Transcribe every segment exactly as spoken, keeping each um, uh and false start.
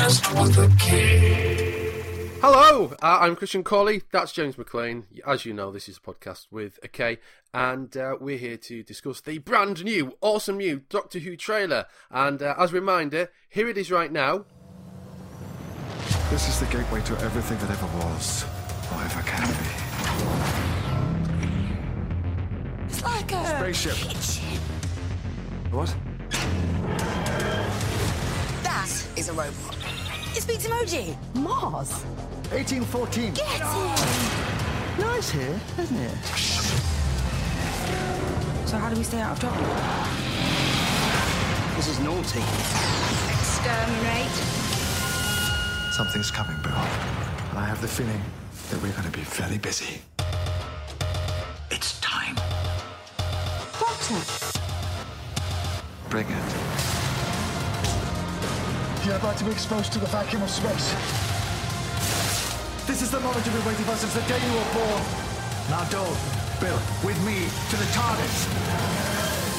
podcast with a K. Hello, uh, I'm Christian Cawley. That's James McLean. As you know, this is a podcast with a K, and uh, we're here to discuss the brand new, awesome new Doctor Who trailer. And uh, as a reminder, here it is right now. This is the gateway to everything that ever was, or ever can be. It's like a Spaceship. spaceship. What? That is a robot. It speaks emoji. Mars. eighteen fourteen. Get it! Nice here, isn't it? So how do we stay out of trouble? This is naughty. Exterminate. Something's coming, Bill. And I have the feeling that we're going to be very busy. It's time. Doctor. Bring it. You're about to be exposed to the vacuum of space. This is the moment you've been waiting for since the day you were born. Now, Dole, Bill, with me to the TARDIS.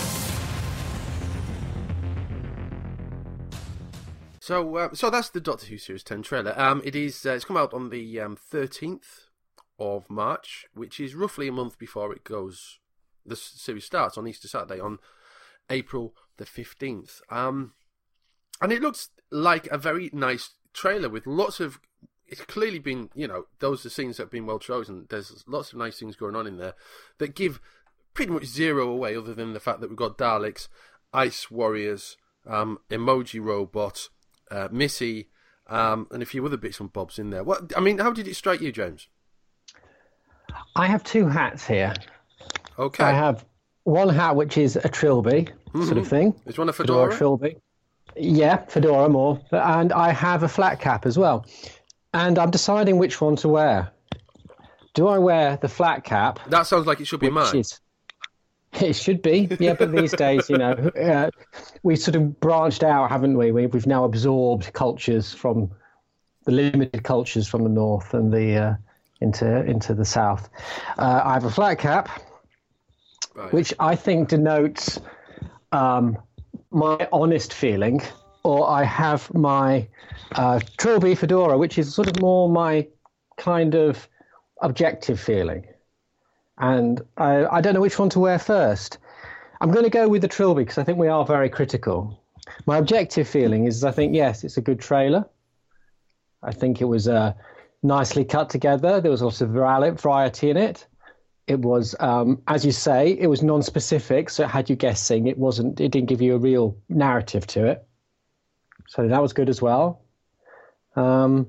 So, uh, so that's the Doctor Who Series ten trailer. Um, it is. Uh, it's come out on the um, thirteenth of March, which is roughly a month before it goes. The series starts on Easter Saturday on April the fifteenth. Um, and it looks like a very nice trailer with lots of. It's clearly been, you know, those are scenes that have been well chosen. There's lots of nice things going on in there that give pretty much zero away, other than the fact that we've got Daleks, Ice Warriors, um, Emoji Robot. Uh, Missy, um, and a few other bits and bobs in there. What I mean, how did it strike you, James? I have two hats here. Okay. I have one hat which is a trilby mm-hmm. sort of thing. Is one a fedora? Fedora trilby. Yeah, fedora more. And I have a flat cap as well. And I'm deciding which one to wear. Do I wear the flat cap? That sounds like it should be mine. Is, it should be, yeah, but these days, you know, uh, we sort of branched out, haven't we? we? We've now absorbed cultures from the limited cultures from the north and the uh, into into the south. Uh, I have a flat cap, right. which I think denotes um, my honest feeling, or I have my uh, trilby fedora, which is sort of more my kind of objective feeling. And I, I don't know which one to wear first. I'm going to go with the trilby because I think we are very critical. My objective feeling is I think, yes, it's a good trailer. I think it was uh, nicely cut together. There was lots of variety in it. It was, um, as you say, it was non-specific, so it had you guessing. It wasn't. It didn't give you a real narrative to it. So that was good as well. Um,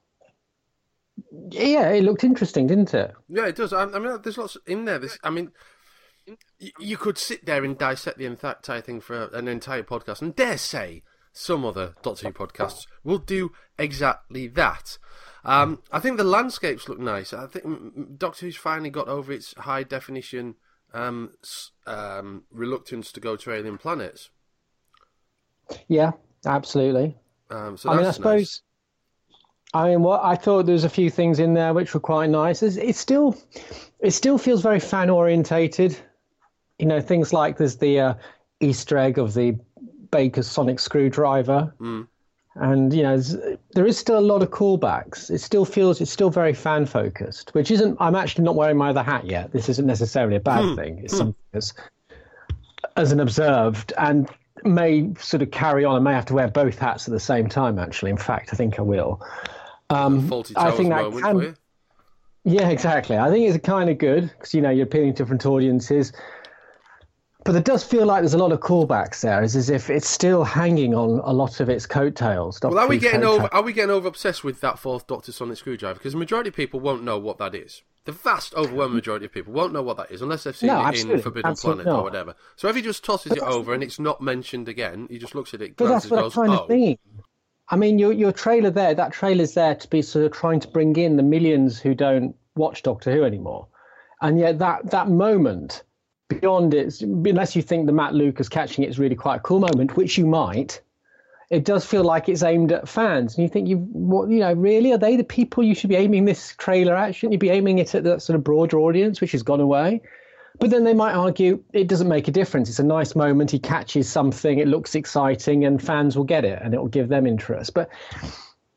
Yeah, it looked interesting, didn't it? Yeah, it does. I, I mean, there's lots in there. This, I mean, you, you could sit there and dissect the entire thing for an entire podcast, and dare say some other Doctor Who podcasts will do exactly that. Um, I think the landscapes look nice. I think Doctor Who's finally got over its high definition um, um, reluctance to go to alien planets. Yeah, absolutely. Um, so I mean, I that's suppose. nice. I mean, what I thought there was a few things in there which were quite nice. It's, it's still, it still feels very fan orientated. You know, things like there's the uh, Easter egg of the Baker's sonic screwdriver, mm. and you know, there is still a lot of callbacks. It still feels it's still very fan focused, which isn't. I'm actually not wearing my other hat yet. This isn't necessarily a bad mm. thing. It's mm. something as, as an observed and may sort of carry on. I may have to wear both hats at the same time. Actually, in fact, I think I will. Um, Faulty I think that moment can, for you. Yeah, exactly. I think it's kind of good because, you know, you're appealing to different audiences. But it does feel like there's a lot of callbacks there. It's as if it's still hanging on a lot of its coattails. Well, are we getting coattails. over? Are we getting over obsessed with that fourth Doctor sonic screwdriver? Because the majority of people won't know what that is. The vast overwhelming majority of people won't know what that is unless they've seen No, it absolutely. in Forbidden Absolutely Planet or not. whatever. So if he just tosses But it that's- over and it's not mentioned again, he just looks at it, But glances, that's what goes, I'm kind "Oh." of thinking. I mean, your your trailer there, that trailer's there to be sort of trying to bring in the millions who don't watch Doctor Who anymore. And yet that, that moment, beyond it, unless you think the Matt Lucas catching it is really quite a cool moment, which you might, it does feel like it's aimed at fans. And you think, you what, you know, really? Are they the people you should be aiming this trailer at? Shouldn't you be aiming it at that sort of broader audience, which has gone away? But then they might argue it doesn't make a difference. It's a nice moment. He catches something. It looks exciting and fans will get it and it will give them interest. But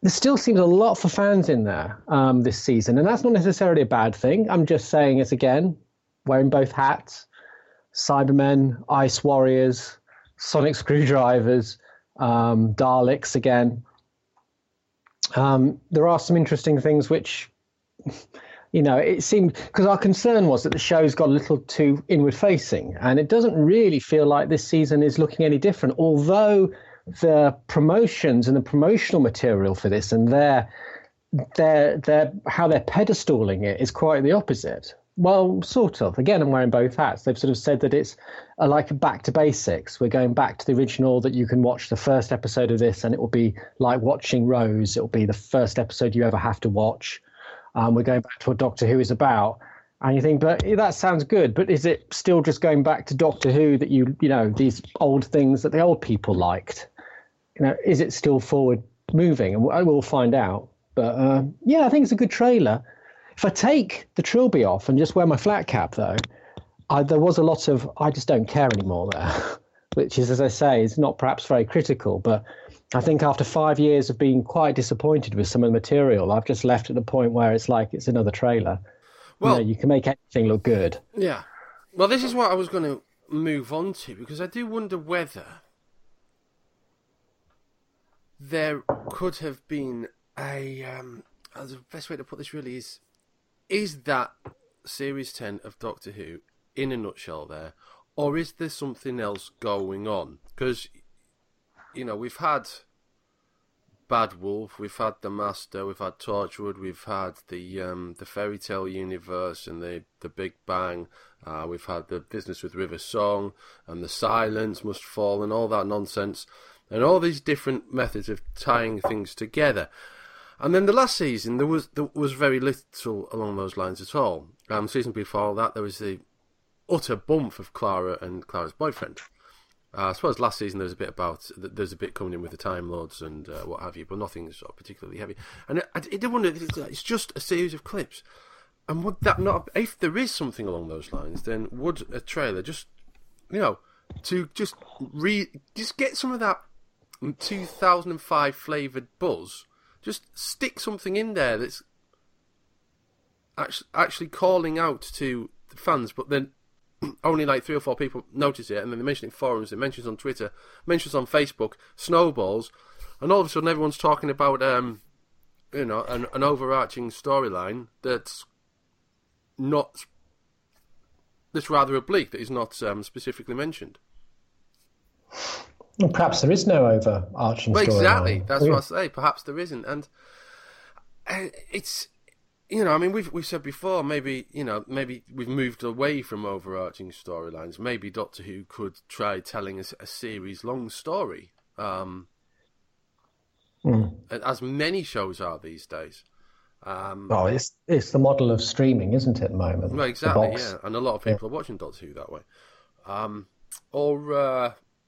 there still seems a lot for fans in there um, this season, and that's not necessarily a bad thing. I'm just saying it again, wearing both hats: Cybermen, Ice Warriors, Sonic Screwdrivers, um, Daleks again. Um, there are some interesting things which, you know, it seemed, because our concern was that the show's got a little too inward facing, and it doesn't really feel like this season is looking any different, although the promotions and the promotional material for this and their, their, their, how they're pedestaling it is quite the opposite. Well, sort of. Again, I'm wearing both hats. They've sort of said that it's uh, like back to basics. We're going back to the original, that you can watch the first episode of this and it will be like watching Rose. It will be the first episode you ever have to watch. Um, we're going back to what Doctor Who is about. And you think, but that sounds good. But is it still just going back to Doctor Who that you, you know, these old things that the old people liked? You know, is it still forward moving? And I will find out. But uh, yeah, I think it's a good trailer. If I take the trilby off and just wear my flat cap, though, I, there was a lot of I just don't care anymore there, which is, as I say, is not perhaps very critical. But I think after five years of being quite disappointed with some of the material, I've just left at the point where it's like it's another trailer. Well, you know, you can make anything look good. Yeah. Well, this is what I was going to move on to, because I do wonder whether there could have been a... Um, the best way to put this really is, is that Series ten of Doctor Who in a nutshell there, or is there something else going on? Because, you know, we've had Bad Wolf, we've had The Master, we've had Torchwood, we've had the um, the Fairy Tale universe and the, the Big Bang, uh, we've had the Business with River Song and the Silence Must Fall and all that nonsense, and all these different methods of tying things together. And then the last season, there was there was very little along those lines at all. Um, season before that, there was the utter bump of Clara and Clara's boyfriend. Uh, I suppose last season there was a bit about, there's a bit coming in with the Time Lords and uh, what have you, but nothing sort of particularly heavy. And I, I did wonder, it's just a series of clips. And would that not, if there is something along those lines, then would a trailer just, you know, to just re, just get some of that two thousand five flavoured buzz, just stick something in there that's actually, actually calling out to the fans, but then only like three or four people notice it, and then they mention it in forums, it mentions on Twitter, mentions on Facebook, snowballs, and all of a sudden everyone's talking about, um, you know, an, an overarching storyline that's not, that's rather oblique, that is not um, specifically mentioned. Well, perhaps there is no overarching well, storyline. Exactly, that's yeah. what I say. Perhaps there isn't, and uh, it's, you know, I mean, we've we've said before, maybe, you know, maybe we've moved away from overarching storylines. Maybe Doctor Who could try telling us a series-long story, um, mm. as many shows are these days. Um, oh, it's it's the model of streaming, isn't it, at the moment? Well, exactly, yeah, and a lot of people yeah. are watching Doctor Who that way. Um, or uh,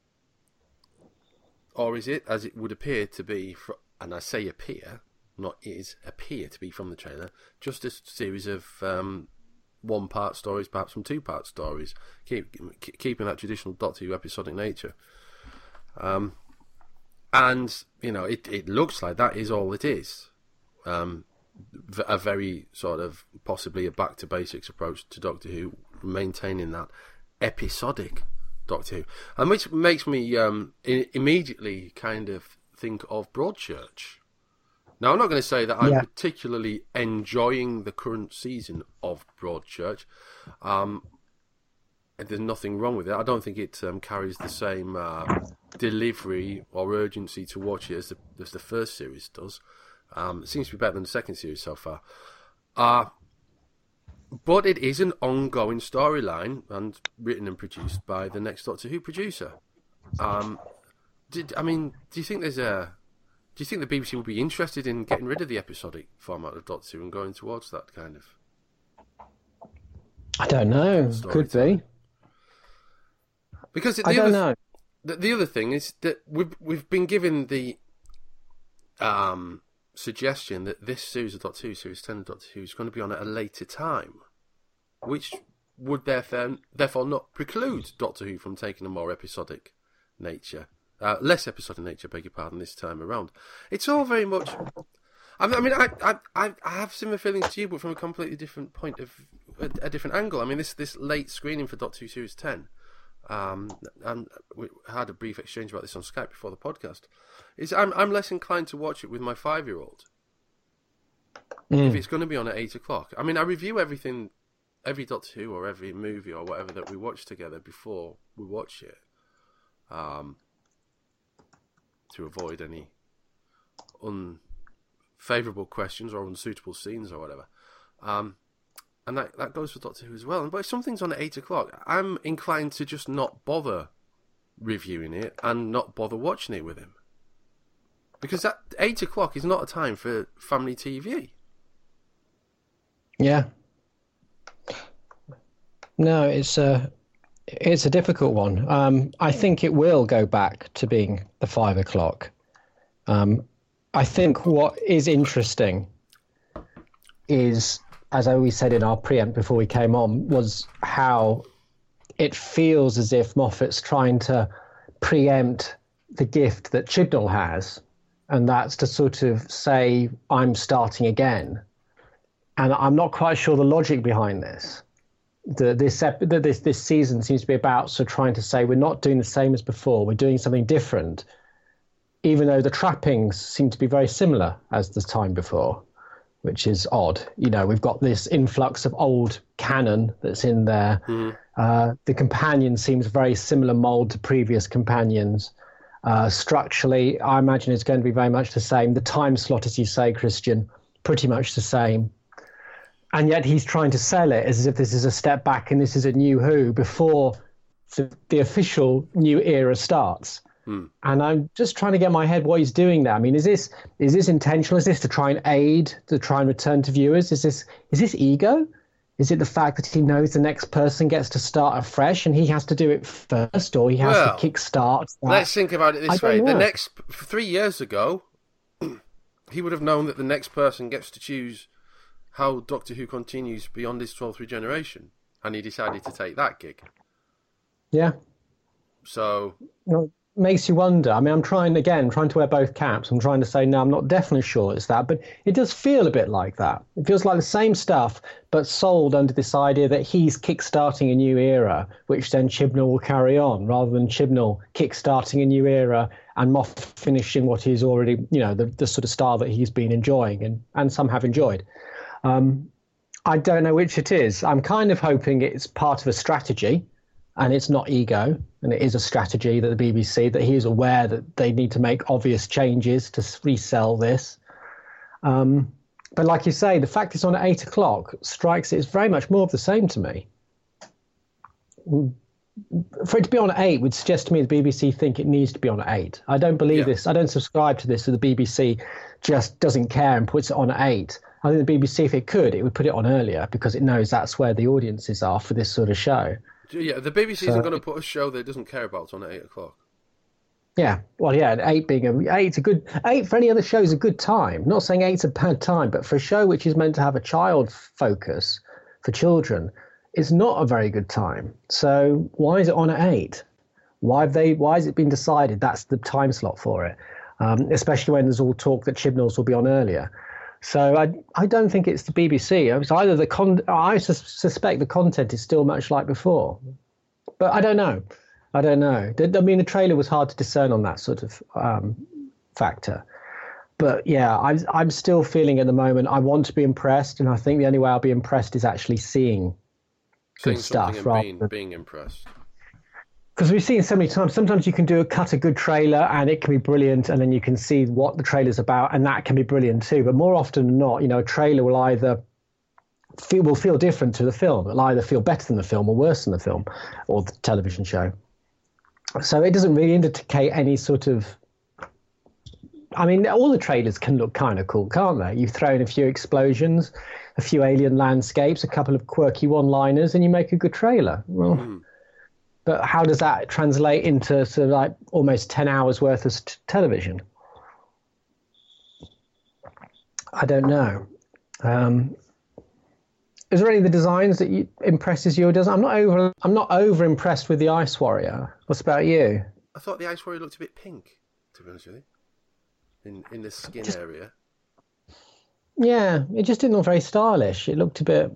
or is it, as it would appear to be, for, and I say appear, not is, appear to be from the trailer, just a series of um, one-part stories, perhaps some two-part stories, keep, keeping that traditional Doctor Who episodic nature. Um, and, you know, it, it looks like that is all it is. Um, a very sort of, possibly a back-to-basics approach to Doctor Who, maintaining that episodic Doctor Who. And which makes me um, I- immediately kind of think of Broadchurch. Now, I'm not going to say that I'm yeah. particularly enjoying the current season of Broadchurch. Um, there's nothing wrong with it. I don't think it um, carries the same uh, delivery or urgency to watch it as the, as the first series does. Um, it seems to be better than the second series so far. Uh, but it is an ongoing storyline and written and produced by the next Doctor Who producer. Um, did I mean, do you think there's a... Do you think the B B C would be interested in getting rid of the episodic format of Doctor Who and going towards that kind of? I don't know. Could be. Because the I don't other, know. The, the other thing is that we've we've been given the um, suggestion that this series of Doctor Who, Series ten of Doctor Who, is going to be on at a later time, which would therefore therefore not preclude Doctor Who from taking a more episodic nature Uh, less episodic nature, beg your pardon, this time around. It's all very much... I mean, I, I, I, I have similar feelings to you, but from a completely different point of... A, a different angle. I mean, this, this late screening for Doctor Who Series ten, um, and we had a brief exchange about this on Skype before the podcast, is I'm, I'm less inclined to watch it with my five-year-old. Mm. If it's going to be on at eight o'clock. I mean, I review everything, every Doctor Who or every movie or whatever that we watch together before we watch it, um, to avoid any unfavourable questions or unsuitable scenes or whatever. Um, and that, that goes for Doctor Who as well. But if something's on at eight o'clock, I'm inclined to just not bother reviewing it and not bother watching it with him. Because that eight o'clock is not a time for family T V. Yeah. No, it's a it's a difficult one. Um, I think it will go back to being the five o'clock. Um, I think what is interesting is, as I always said in our preempt before we came on, was how it feels as if Moffat's trying to preempt the gift that Chibnall has, and that's to sort of say, I'm starting again. And I'm not quite sure the logic behind this. The, this, this this season seems to be about sort of trying to say we're not doing the same as before. We're doing something different, even though the trappings seem to be very similar as the time before, which is odd. You know, we've got this influx of old canon that's in there. Mm. Uh, the companion seems very similar mold to previous companions. Uh, structurally, I imagine it's going to be very much the same. The time slot, as you say, Christian, pretty much the same. And yet he's trying to sell it as if this is a step back and this is a new Who before the, the official new era starts. Hmm. And I'm just trying to get my head what he's doing there. I mean, is this is this intentional? Is this to try and aid, to try and return to viewers? Is this is this ego? Is it the fact that he knows the next person gets to start afresh and he has to do it first, or he has well, to kickstart that? Let's think about it this way. The next three years ago, he would have known that the next person gets to choose how Doctor Who continues beyond this twelfth regeneration, and he decided to take that gig. Yeah. So... No, it makes you wonder. I mean, I'm trying, again, trying to wear both caps. I'm trying to say, no, I'm not definitely sure it's that, but it does feel a bit like that. It feels like the same stuff, but sold under this idea that he's kick-starting a new era, which then Chibnall will carry on, rather than Chibnall kick-starting a new era and Moffat finishing what he's already, you know, the, the sort of style that he's been enjoying, and, and some have enjoyed. Um, I don't know which it is. I'm kind of hoping it's part of a strategy and it's not ego, and it is a strategy that the B B C, that he is aware that they need to make obvious changes to resell this. Um, but like you say, the fact it's on at eight o'clock strikes it as very much more of the same to me. For it to be on at eight would suggest to me the B B C think it needs to be on at eight. I don't believe yeah. this. I don't subscribe to this, that the B B C just doesn't care and puts it on at eight. I think the B B C, if it could, it would put it on earlier because it knows that's where the audiences are for this sort of show. Yeah, the B B C so, isn't going to put a show that it doesn't care about on at eight o'clock. Yeah, well, yeah, eight being a eight's a good eight for any other show is a good time. Not saying eight's a bad time, but for a show which is meant to have a child focus for children, it's not a very good time. So why is it on at eight? Why have they? Why has it been decided that's the time slot for it? Um, especially when there's all talk that Chibnall's will be on earlier. So I I don't think it's the B B C. It's either the con. I sus- suspect the content is still much like before, but I don't know. I don't know. I mean, the trailer was hard to discern on that sort of um, factor. But yeah, I'm I'm still feeling at the moment I want to be impressed, and I think the only way I'll be impressed is actually seeing Seeing good stuff, rather being, than being impressed. Because we've seen so many times, sometimes you can do a cut a good trailer and it can be brilliant, and then you can see what the trailer's about and that can be brilliant too. But more often than not, you know, a trailer will either feel, will feel different to the film. It'll either feel better than the film or worse than the film or the television show. So it doesn't really indicate any sort of... I mean, all the trailers can look kind of cool, can't they? You throw in a few explosions, a few alien landscapes, a couple of quirky one-liners, and you make a good trailer. Well... Mm. But how does that translate into sort of like almost ten hours worth of t- television? I don't know. Um, is there any of the designs that you, impresses you or doesn't? I'm not over. I'm not over impressed with the Ice Warrior. What's about you? I thought the Ice Warrior looked a bit pink, to be honest with you, in in the skin Just- area. Yeah, it just didn't look very stylish. It looked a bit.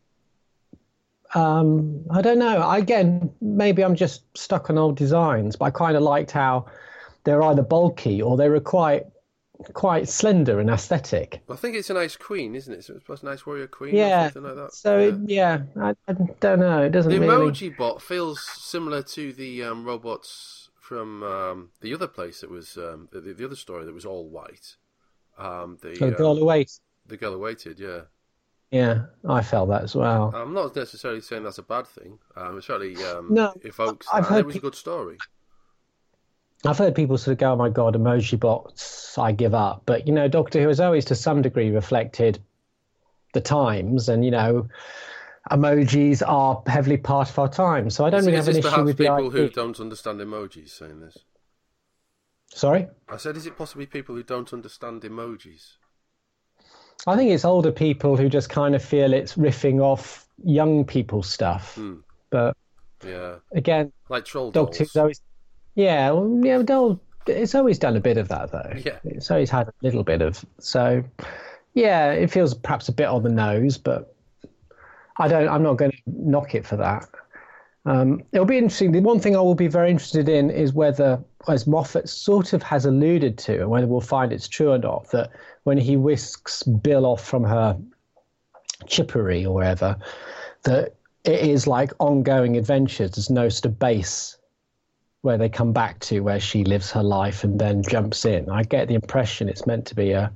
Um, I don't know. Again, maybe I'm just stuck on old designs, but I kind of liked how they're either bulky or they were quite, quite slender and aesthetic. I think it's an Ice Queen, isn't it? So it's supposed to be an Ice Warrior Queen Yeah. or something like that. So yeah. it, yeah, I, I don't know. It doesn't The really. emoji bot feels similar to the um, robots from um, the other place that was um, the, the other story that was all white. Um, the The girl um, who waits. the girl who waited, yeah. Yeah, I felt that as well. I'm not necessarily saying that's a bad thing. Um, it certainly um, No, evokes I've that. and heard it was a pe- good story. I've heard people sort of go, "Oh my God, emoji bots, I give up." But you know, Doctor Who has always, to some degree, reflected the times, and you know, emojis are heavily part of our time. So I don't Is, really is have an this issue perhaps with the people who idea. don't understand emojis saying this? Sorry, I said, is it possibly people who don't understand emojis? I think it's older people who just kind of feel it's riffing off young people stuff. Hmm. But Yeah, again, like troll dolls. Doctor Who's always, yeah, well, yeah, they'll- it's always done a bit of that though. Yeah. It's always had a little bit of, so yeah, it feels perhaps a bit on the nose, but I don't, I'm not going to knock it for that. Um, it'll be interesting. The one thing I will be very interested in is whether, as Moffat sort of has alluded to, and whether we'll find it's true or not, that when he whisks Bill off from her chippery or wherever, that it is like ongoing adventures. There's no sort of base where they come back to where she lives her life and then jumps in. I get the impression it's meant to be a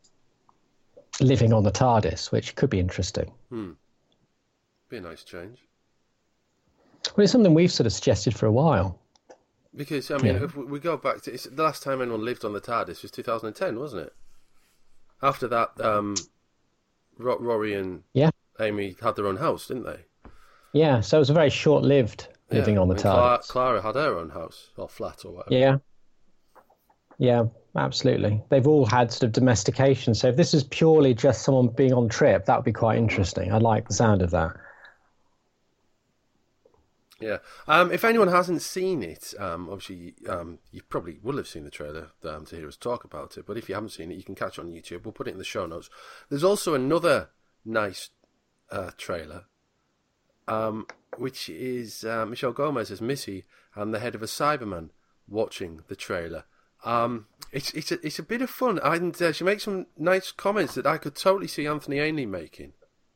living on the TARDIS, which could be interesting. Be a nice change. Well, it's something we've sort of suggested for a while. Because, I mean, Yeah. if we we go back to... It's, the last time anyone lived on the TARDIS was two thousand ten, wasn't it? After that, um, Ro- Rory and Yeah. Amy had their own house, didn't they? Yeah, so it was a very short-lived living Yeah. on the And Cla- TARDIS. Clara had her own house, or flat, or whatever. Yeah. Yeah, absolutely. They've all had sort of domestication. So if this is purely just someone being on trip, that would be quite interesting. I like the sound of that. Yeah. Um, if anyone hasn't seen it, um, obviously um, you probably will have seen the trailer um, to hear us talk about it. But if you haven't seen it, you can catch it on YouTube. We'll put it in the show notes. There's also another nice uh, trailer, um, which is uh, Michelle Gomez as Missy and the head of a Cyberman watching the trailer. Um, it's it's a, it's a bit of fun, and uh, she makes some nice comments that I could totally see Anthony Ainley making.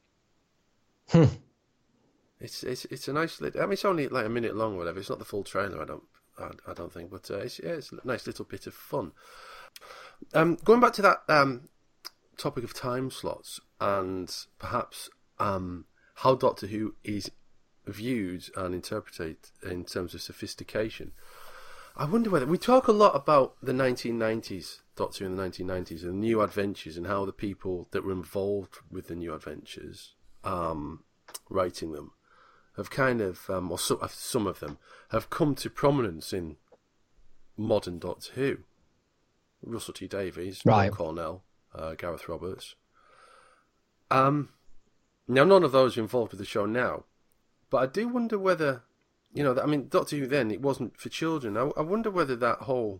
It's it's it's a nice. Lit- I mean, it's only like a minute long, or whatever. It's not the full trailer. I don't I, I don't think, but uh, it's yeah, it's a nice little bit of fun. Um, going back to that um topic of time slots and perhaps um how Doctor Who is viewed and interpreted in terms of sophistication. I wonder whether we talk a lot about the nineteen nineties Doctor Who in the nineteen nineties and new adventures and how the people that were involved with the new adventures, um, writing them, have kind of, um, or so, some of them have come to prominence in modern Doctor Who. Russell T Davies, Right. Paul Cornell, uh, Gareth Roberts. Um, now none of those are involved with the show now, but I do wonder whether. You know, I mean, Doctor Who then, it wasn't for children. I, I wonder whether that whole...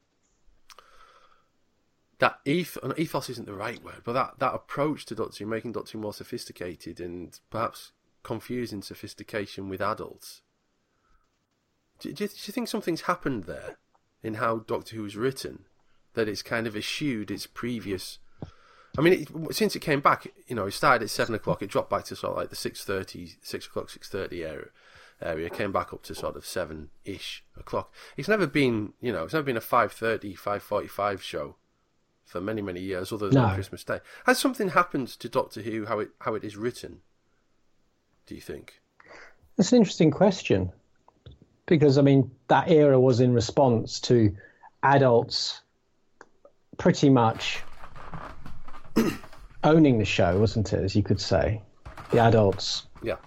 That ethos, ethos isn't the right word, but that, that approach to Doctor Who, making Doctor Who more sophisticated and perhaps confusing sophistication with adults. Do, do, you- do you think something's happened there in how Doctor Who is written? That it's kind of eschewed its previous... I mean, it, since it came back, you know, it started at seven o'clock, it dropped back to sort of like the six thirty, six o'clock, six thirty area. area came back up to sort of seven-ish o'clock. It's never been, you know, it's never been a five thirty, five forty-five show for many, many years other than No. on Christmas Day. Has something happened to Doctor Who, how it how it is written, do you think? That's an interesting question. Because, I mean, that era was in response to adults pretty much owning the show, wasn't it, as you could say? The adults. Yeah.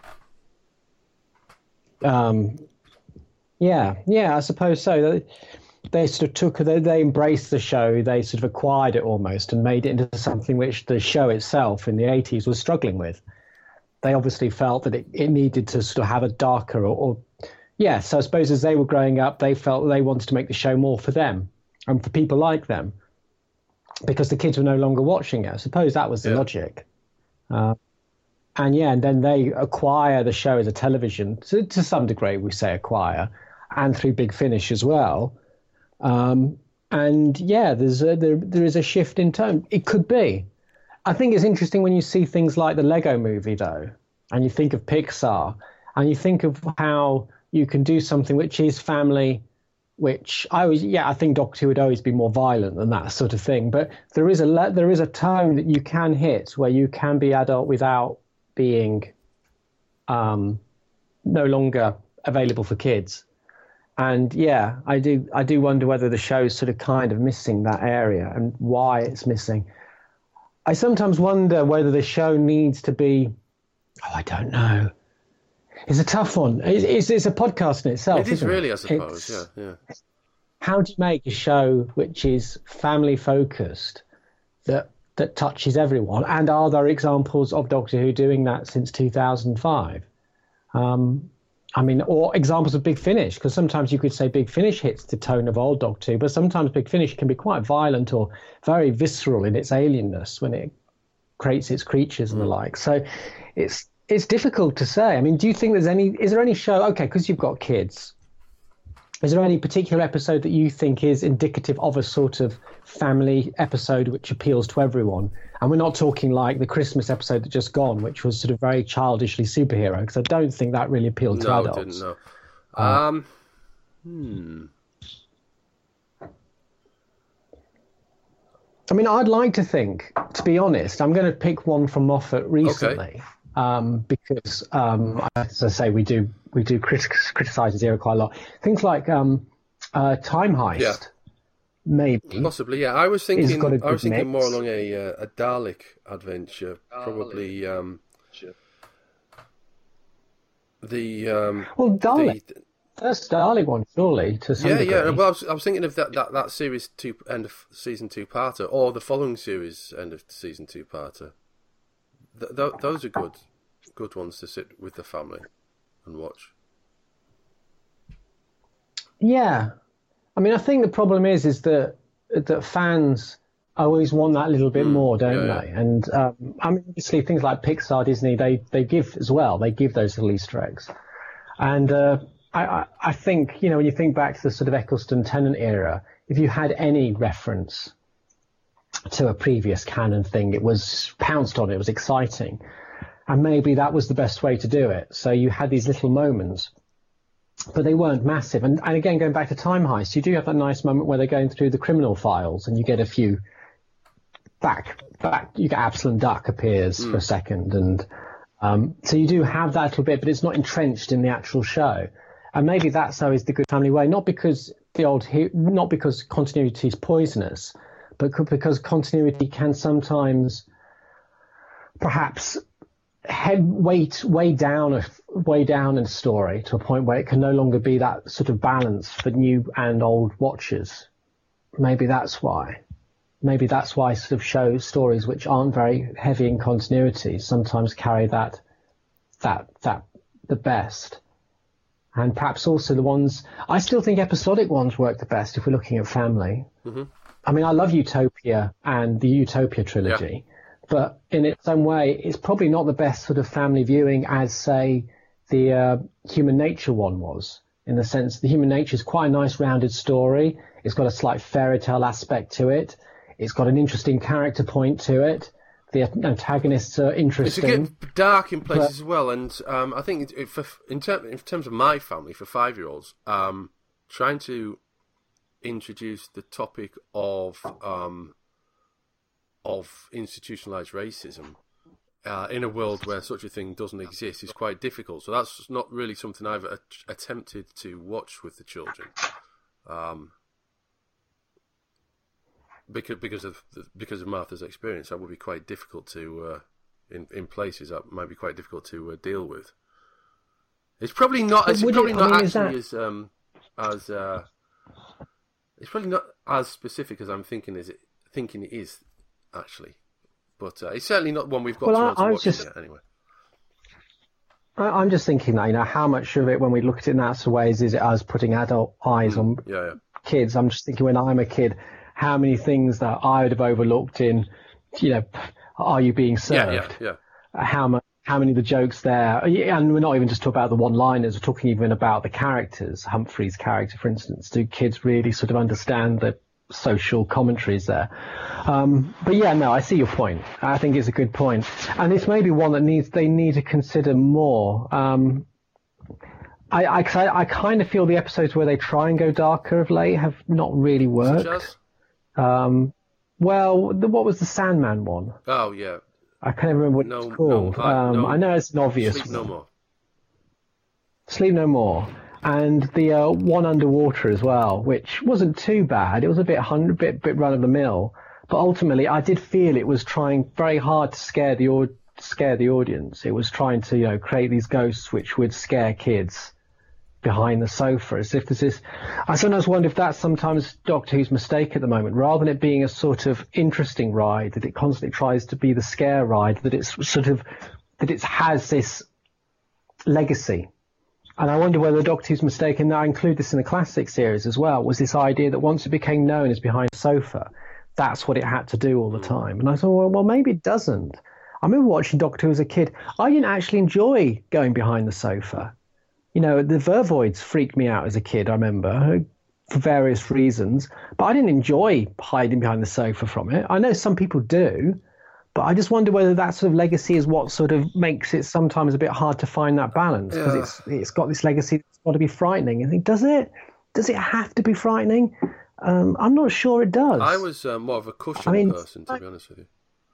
Um, yeah, yeah, I suppose so. They, they sort of took, they, they embraced the show, they sort of acquired it almost and made it into something which the show itself in the eighties was struggling with. They obviously felt that it, it needed to sort of have a darker or, or yeah, so I suppose as they were growing up, they felt they wanted to make the show more for them and for people like them, because the kids were no longer watching it. I suppose that was the Yeah. logic. Uh, and yeah, and then they acquire the show as a television, to, to some degree, we say acquire, and through Big Finish as well. Um, and yeah, there's a, there there is a shift in tone. It could be. I think it's interesting when you see things like the Lego Movie, though, and you think of Pixar, and you think of how you can do something which is family, which I was, yeah, I think Doctor Who would always be more violent than that sort of thing. But there is a le- there is a tone that you can hit where you can be adult without being um, no longer available for kids. And yeah, I do I do wonder whether the show's sort of kind of missing that area and why it's missing. I sometimes wonder whether the show needs to be, oh, I don't know. It's a tough one. It's, it's, it's a podcast in itself. It is isn't really, it? I suppose. It's, Yeah, yeah. How do you make a show which is family focused that that touches everyone? And are there examples of Doctor Who doing that since two thousand five? Um, I mean, or examples of Big Finish, because sometimes you could say Big Finish hits the tone of old Doctor Who, but sometimes Big Finish can be quite violent or very visceral in its alienness when it creates its creatures and the like. So it's it's difficult to say. I mean, do you think there's any, is there any show, okay, because you've got kids, is there any particular episode that you think is indicative of a sort of family episode which appeals to everyone? And we're not talking like the Christmas episode that just gone, which was sort of very childishly superhero, because I don't think that really appealed to No, it adults. didn't, no. Um, hmm. I mean, I'd like to think, to be honest, I'm going to pick one from Moffat recently, um, because, um, as I say, we do we do crit- criticise Zero quite a lot. Things like um, uh, Time Heist, Yeah. maybe. Possibly, yeah. I was thinking. got a I was good thinking mix. more along a uh, a Dalek adventure, probably. Um, the um, Well, Dalek, the- first Dalek one, surely, to some yeah, degree. yeah. Well, I was, I was thinking of that, that, that series two end of season two parter, or the following series end of season two parter. Th- th- those are good, good ones to sit with the family and watch. Yeah, I mean, I think the problem is is that that fans always want that little bit more, don't yeah, they? yeah. And um, I mean, obviously, things like Pixar, Disney, they they give as well. They give those little Easter eggs, and uh, I, I I think, you know, when you think back to the sort of Eccleston Tennant era, if you had any reference to a previous canon thing, it was pounced on. It was exciting, and maybe that was the best way to do it. So you had these little moments. But they weren't massive. And, and again, going back to Time Heist, you do have that nice moment where they're going through the criminal files and you get a few back, back, you get Absalom Duck appears for a second. And um, so you do have that little bit, but it's not entrenched in the actual show. And maybe that's how is the good family way, not because the old, not because continuity is poisonous, but because continuity can sometimes perhaps head weight way down a way down in a story to a point where it can no longer be that sort of balance for new and old watchers. Maybe that's why. Maybe that's why sort of shows stories which aren't very heavy in continuity sometimes carry that that that the best. And perhaps also the ones, I still think episodic ones work the best if we're looking at family. Mm-hmm. I mean, I love Utopia and the Utopia trilogy. Yeah. But in its own way, it's probably not the best sort of family viewing as, say, the uh, Human Nature one was, in the sense the Human Nature is quite a nice rounded story. It's got a slight fairy tale aspect to it. It's got an interesting character point to it. The antagonists are It's a interesting. bit dark in places but- as well, and um, I think it, for, in, ter- in terms of my family, for five-year-olds, um, trying to introduce the topic of um, of institutionalized racism uh, in a world where such a thing doesn't exist is quite difficult. So that's not really something I've a- attempted to watch with the children, um, because because of because of Martha's experience. That would be quite difficult to uh, in in places that might be quite difficult to uh, deal with. It's probably not. But It's would probably it- I not mean, is actually that- as um as uh, it's probably not as specific as I'm thinking is it thinking it is actually, but uh, it's certainly not one we've got Well, to I- want to I was watch just- yet, anyway. I- I'm just thinking that, you know, how much of it, when we look at it in that sort of ways, is it us putting adult eyes Mm. on Yeah, yeah. kids? I'm just thinking when I'm a kid, how many things that I would have overlooked in, you know, Are You Being Served? Yeah, yeah, yeah. How much? How many of the jokes there, and we're not even just talking about the one-liners, we're talking even about the characters. Humphrey's character, for instance, do kids really sort of understand the social commentaries there? Um, but yeah, no, I see your point. I think it's a good point. And this may be one that needs they need to consider more. Um, I, I, 'cause I, I kind of feel the episodes where they try and go darker of late have not really worked. Such as? Um, well, the, what was the Sandman one? Oh, yeah. I can't remember what No, it's called. no, I- um, no. I know it's an obvious Sleep one. No More. Sleep No More, and the uh, one underwater as well, which wasn't too bad. It was a bit hun- bit bit run of the mill, but ultimately I did feel it was trying very hard to scare the au- scare the audience. It was trying to, you know, create these ghosts which would scare kids behind the sofa, as if there's this. I sometimes wonder if that's sometimes Doctor Who's mistake at the moment. Rather than it being a sort of interesting ride, that it constantly tries to be the scare ride, that it's sort of that it has this legacy. And I wonder whether Doctor Who's mistake, and I include this in the classic series as well, was this idea that once it became known as behind the sofa, that's what it had to do all the time. And I thought, well, well maybe it doesn't. I remember watching Doctor Who as a kid. I didn't actually enjoy going behind the sofa. You know, the Vervoids freaked me out as a kid, I remember, for various reasons. But I didn't enjoy hiding behind the sofa from it. I know some people do, but I just wonder whether that sort of legacy is what sort of makes it sometimes a bit hard to find that balance, because Yeah. it's it's got this legacy that's got to be frightening. I think, does it? Does it have to be frightening? Um, I'm not sure it does. I was uh, more of a cushion I mean, person, to be honest with you.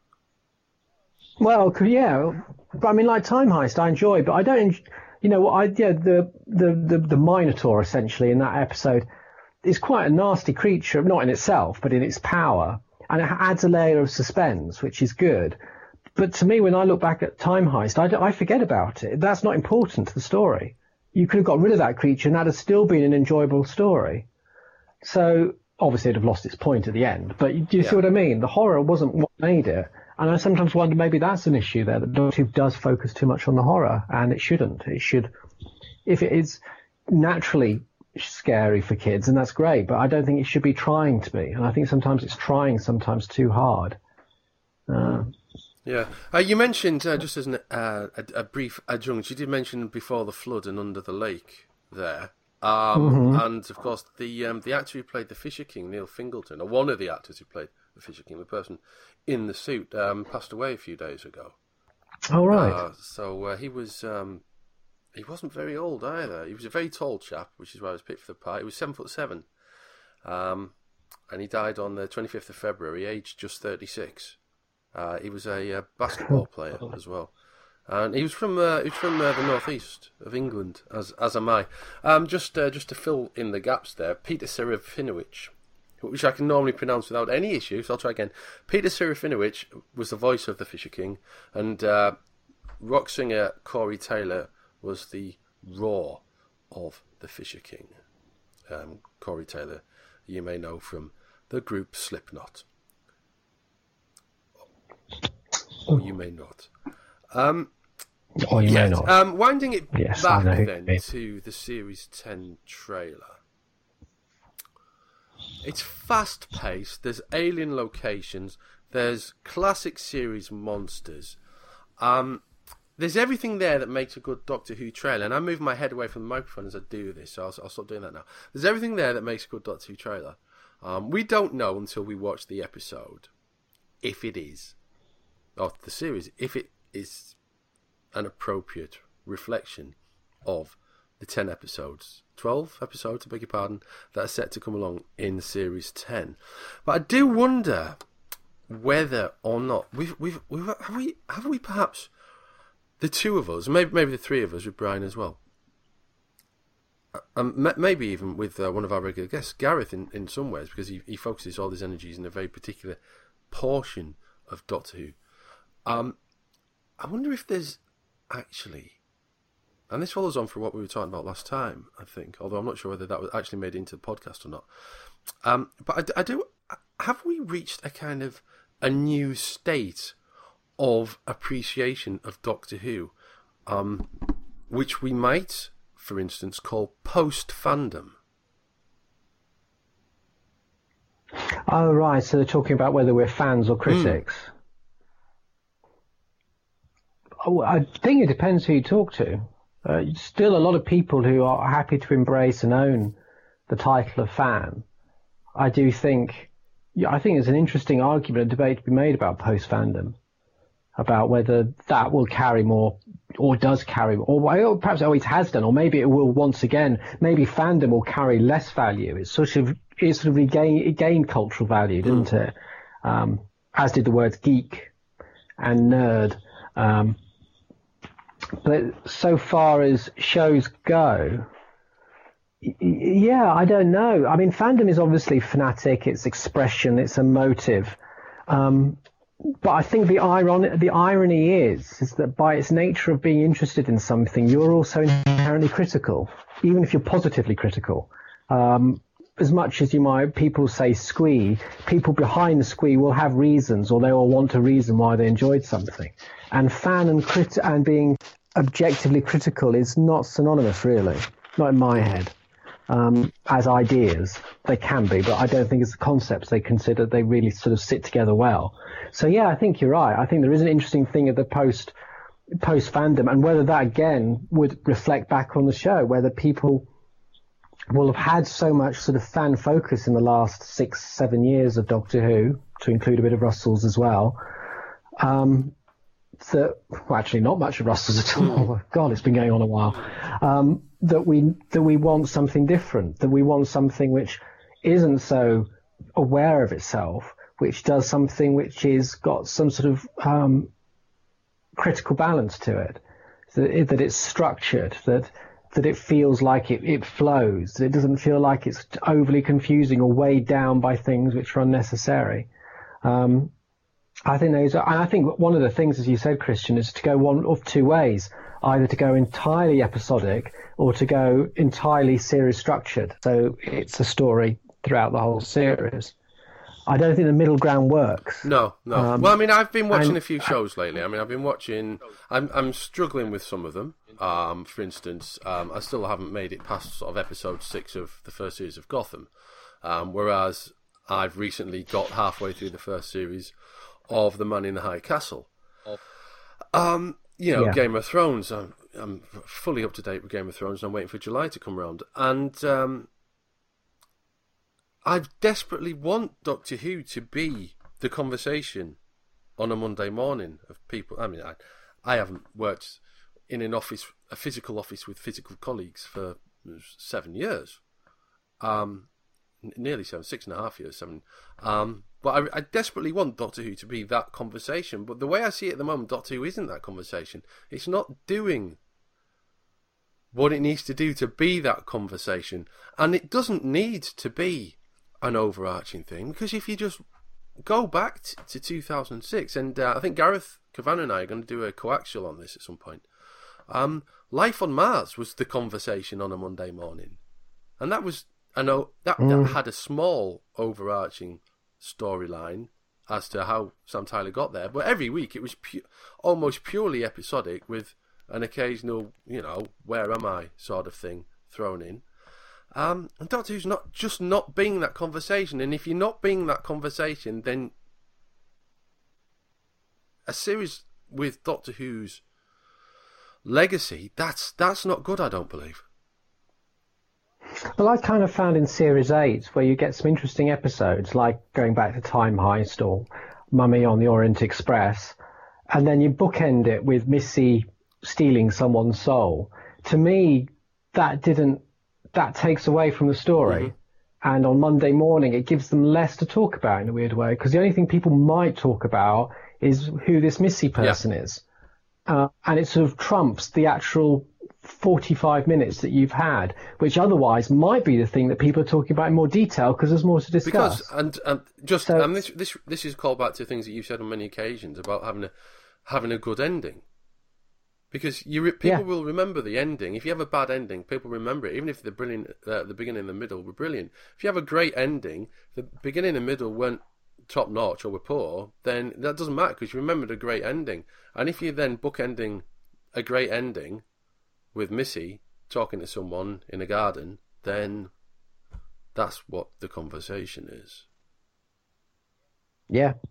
Well, c- yeah, but I mean, like Time Heist, I enjoy, but I don't. en- You know, I yeah, the the the, the Minotaur essentially in that episode is quite a nasty creature, not in itself, but in its power, and it adds a layer of suspense, which is good. But to me, when I look back at Time Heist, I, don't- I forget about it. That's not important to the story. You could have got rid of that creature, and that'd have still been an enjoyable story. So obviously, it'd have lost its point at the end. But you- do you Yeah. see what I mean? The horror wasn't what made it. And I sometimes wonder maybe that's an issue there, that Doctor Who does focus too much on the horror, and it shouldn't. It should, if it is naturally scary for kids, and that's great, but I don't think it should be trying to be. And I think sometimes it's trying sometimes too hard. Uh, Yeah. Uh, you mentioned, uh, just as an, uh, a, a brief adjunct, you did mention Before the Flood and Under the Lake there. Um, Mm-hmm. And, of course, the um, the actor who played the Fisher King, Neil Fingleton, or one of the actors who played the Fisher King, the person in the suit, um, passed away a few days ago. all right. Uh, so uh, he was um, he wasn't very old either. He was a very tall chap, which is why I was picked for the part. He was seven foot seven, um, and he died on the twenty fifth of February, aged just thirty six. Uh, he was a uh, basketball player as well, and he was from uh, he was from uh, the northeast of England, as as am I. Um, just uh, just to fill in the gaps there, Peter Serafinowicz, which I can normally pronounce without any issue, so I'll try again. Peter Serafinowicz was the voice of the Fisher King, and uh, rock singer Corey Taylor was the roar of the Fisher King. Um, Corey Taylor, you may know from the group Slipknot. Or you may not. Um, Or you yes, may not. Um, winding it Yes, I back know who then you mean. to the Series ten trailer. It's fast paced, there's alien locations, there's classic series monsters. Um, there's everything there that makes a good Doctor Who trailer, and I move my head away from the microphone as I do this, so I'll, I'll stop doing that now. There's everything there that makes a good Doctor Who trailer. Um, we don't know until we watch the episode if it is, or the series, if it is an appropriate reflection of the ten episodes, twelve episodes, I beg your pardon, that are set to come along in Series ten. But I do wonder whether or not we've we've, we've have we have we perhaps the two of us, maybe maybe the three of us with Brian as well, um, maybe even with uh, one of our regular guests, Gareth, in, in some ways, because he he focuses all his energies in a very particular portion of Doctor Who. Um, I wonder if there's actually, and this follows on from what we were talking about last time, I think, although I'm not sure whether that was actually made into the podcast or not. Um, but I, I do, have we reached a kind of a new state of appreciation of Doctor Who? Um, which we might, for instance, call post-fandom. Oh, right. So they're talking about whether we're fans or critics. Mm. Oh, I think it depends who you talk to. Uh, still a lot of people who are happy to embrace and own the title of fan. I do think, yeah, I think there's an interesting argument, a debate to be made about post-fandom, about whether that will carry more, or does carry, or, or perhaps it always has done, or maybe it will once again, maybe fandom will carry less value. It's sort of, it sort of regain, it gained cultural value, didn't mm. it? Um, as did the words geek and nerd. Um, But so far as shows go, y- yeah, I don't know. I mean, fandom is obviously fanatic, it's expression, it's emotive. Um, but I think the iron- the irony is, is that by its nature of being interested in something, you're also inherently critical, even if you're positively critical. Um, as much as you might, people say squee, people behind the squee will have reasons, or they will want a reason why they enjoyed something. And fan and crit and being objectively critical is not synonymous, really. Not in my head. Um, as ideas, they can be, but I don't think as concepts they consider they really sort of sit together well. So yeah, I think you're right. I think there is an interesting thing at the post post fandom, and whether that again would reflect back on the show, whether people will have had so much sort of fan focus in the last six, seven years of Doctor Who, to include a bit of Russell's as well. Um, that, well, actually not much of Russell's at all. God, it's been going on a while. Um, that we that we want something different. That we want something which isn't so aware of itself, which does something which is got some sort of um, critical balance to it. That, it. that it's structured. That that it feels like it, it flows. That it doesn't feel like it's overly confusing or weighed down by things which are unnecessary. Um, I think those are, and I think one of the things, as you said, Christian, is to go one of two ways, either to go entirely episodic or to go entirely series structured. So it's a story throughout the whole series. I don't think the middle ground works. No, no. Um, well, I mean, I've been watching and, a few shows lately. I mean, I've been watching, I'm I'm struggling with some of them. Um, for instance, um, I still haven't made it past sort of episode six of the first series of Gotham. Um, whereas I've recently got halfway through the first series of The Man in the High Castle. Um, you know, yeah. Game of Thrones. I'm, I'm fully up to date with Game of Thrones, and I'm waiting for July to come round. And um, I desperately want Doctor Who to be the conversation on a Monday morning of people. I mean, I, I haven't worked in an office, a physical office with physical colleagues for seven years. Um, nearly seven, six and a half years, seven. Um, but I, I desperately want Doctor Who to be that conversation. But the way I see it at the moment, Doctor Who isn't that conversation. It's not doing what it needs to do to be that conversation. And it doesn't need to be an overarching thing, because if you just go back t- to two thousand six, and uh, I think Gareth Kavanagh and I are going to do a coaxial on this at some point. Um, Life on Mars was the conversation on a Monday morning. And that was, I know, that, mm. that had a small overarching storyline as to how Sam Tyler got there, but every week it was pu- almost purely episodic, with an occasional, you know, where am I sort of thing thrown in. Um, and Doctor Who's not just not being that conversation, and if you're not being that conversation, then a series with Doctor Who's legacy, that's that's not good, I don't believe. Well, I kind of found in Series eight, where you get some interesting episodes, like going back to Time Heist or Mummy on the Orient Express, and then you bookend it with Missy stealing someone's soul. To me, that didn't, that takes away from the story. Mm-hmm. And on Monday morning, it gives them less to talk about in a weird way, because the only thing people might talk about is who this Missy person yeah. is. Uh, and it sort of trumps the actual forty-five minutes that you've had, which otherwise might be the thing that people are talking about in more detail, because there's more to discuss. Because, and, and just, so, and this, this, this is called back to things that you've said on many occasions about having a, having a good ending. Because you, people yeah. will remember the ending. If you have a bad ending, people remember it, even if the brilliant, uh, the beginning and the middle were brilliant. If you have a great ending, the beginning and middle weren't top notch or were poor, then that doesn't matter, because you remembered a great ending. And if you're then bookending a great ending with Missy talking to someone in a garden, then that's what the conversation is. Yeah.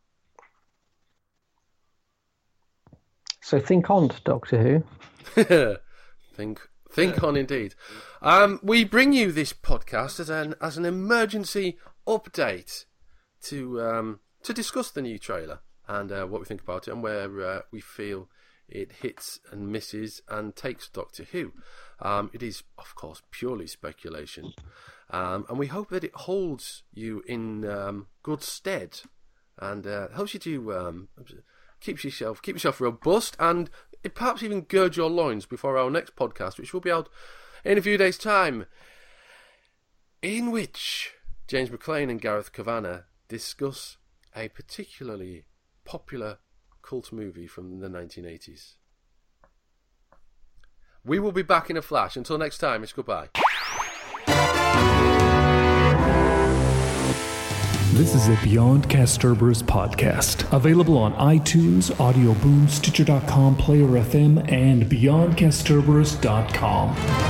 So think on, Doctor Who. think think on indeed. Um, we bring you this podcast as an as an emergency update to um, to discuss the new trailer and uh, what we think about it and where uh, we feel it hits and misses and takes Doctor Who. Um, it is, of course, purely speculation, um, and we hope that it holds you in um, good stead and uh, helps you to um, keeps yourself keep yourself robust and it perhaps even gird your loins before our next podcast, which will be out in a few days' time, in which James McLean and Gareth Kavanagh discuss a particularly popular cult movie from the nineteen eighties. We will be back in a flash. Until next time, it's goodbye. This is a Beyond Castorber's podcast, available on iTunes, Audio Boom, Stitcher dot com, Player F M, and beyond castorber's dot com.